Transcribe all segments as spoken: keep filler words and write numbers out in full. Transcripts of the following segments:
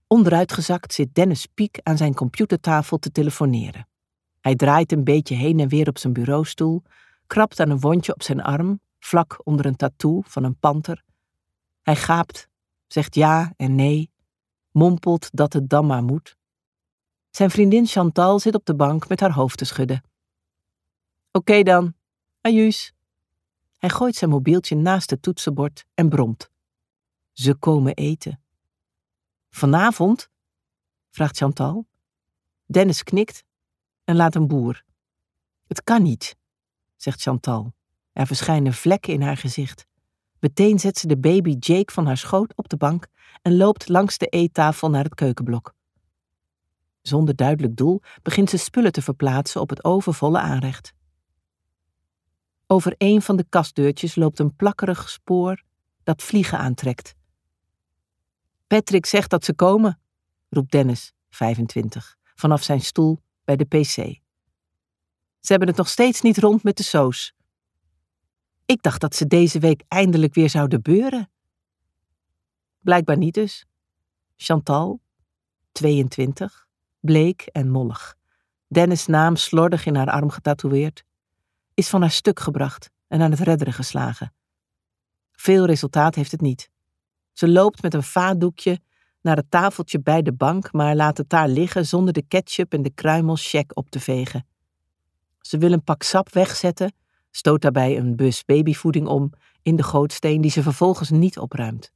Onderuitgezakt zit Dennis Pieck aan zijn computertafel te telefoneren. Hij draait een beetje heen en weer op zijn bureaustoel, krabt aan een wondje op zijn arm, vlak onder een tattoo van een panter. Hij gaapt, zegt ja en nee, mompelt dat het dan maar moet. Zijn vriendin Chantal zit op de bank met haar hoofd te schudden. Oké okay dan, ajuus. Hij gooit zijn mobieltje naast het toetsenbord en bromt. Ze komen eten. Vanavond? Vraagt Chantal. Dennis knikt en laat een boer. Het kan niet, zegt Chantal. Er verschijnen vlekken in haar gezicht. Meteen zet ze de baby Jake van haar schoot op de bank en loopt langs de eettafel naar het keukenblok. Zonder duidelijk doel begint ze spullen te verplaatsen op het overvolle aanrecht. Over een van de kastdeurtjes loopt een plakkerig spoor dat vliegen aantrekt. Patrick zegt dat ze komen, roept Dennis, vijfentwintig, vanaf zijn stoel bij de pc. Ze hebben het nog steeds niet rond met de soos. Ik dacht dat ze deze week eindelijk weer zouden beuren. Blijkbaar niet dus. Chantal, tweeëntwintig, bleek en mollig, Dennis' naam slordig in haar arm getatoeëerd, is van haar stuk gebracht en aan het redderen geslagen. Veel resultaat heeft het niet. Ze loopt met een vaatdoekje naar het tafeltje bij de bank, maar laat het daar liggen zonder de ketchup en de kruimels check op te vegen. Ze wil een pak sap wegzetten, stoot daarbij een bus babyvoeding om in de gootsteen die ze vervolgens niet opruimt.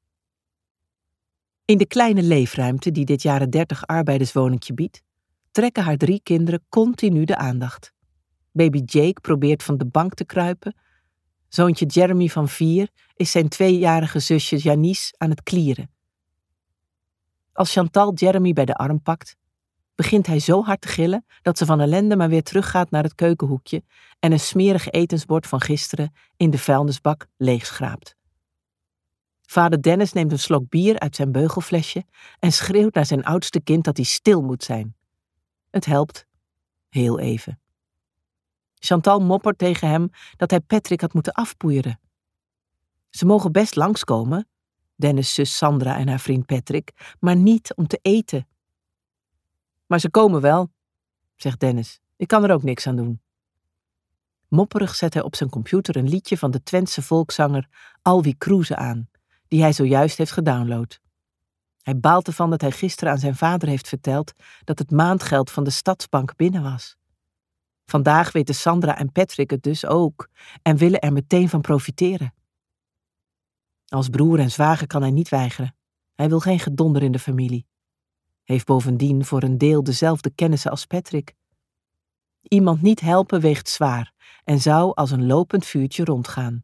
In de kleine leefruimte die dit jaren dertig arbeiderswoningje biedt, trekken haar drie kinderen continu de aandacht. Baby Jake probeert van de bank te kruipen. Zoontje Jeremy van vier is zijn tweejarige zusje Janice aan het klieren. Als Chantal Jeremy bij de arm pakt, begint hij zo hard te gillen dat ze van ellende maar weer teruggaat naar het keukenhoekje en een smerig etensbord van gisteren in de vuilnisbak leegschraapt. Vader Dennis neemt een slok bier uit zijn beugelflesje en schreeuwt naar zijn oudste kind dat hij stil moet zijn. Het helpt. Heel even. Chantal moppert tegen hem dat hij Patrick had moeten afpoeieren. Ze mogen best langskomen, Dennis' zus Sandra en haar vriend Patrick, maar niet om te eten. Maar ze komen wel, zegt Dennis. Ik kan er ook niks aan doen. Mopperig zet hij op zijn computer een liedje van de Twentse volkszanger Alwie Kroeze aan, die hij zojuist heeft gedownload. Hij baalt ervan dat hij gisteren aan zijn vader heeft verteld dat het maandgeld van de Stadsbank binnen was. Vandaag weten Sandra en Patrick het dus ook en willen er meteen van profiteren. Als broer en zwager kan hij niet weigeren. Hij wil geen gedonder in de familie. Heeft bovendien voor een deel dezelfde kennissen als Patrick. Iemand niet helpen weegt zwaar en zou als een lopend vuurtje rondgaan.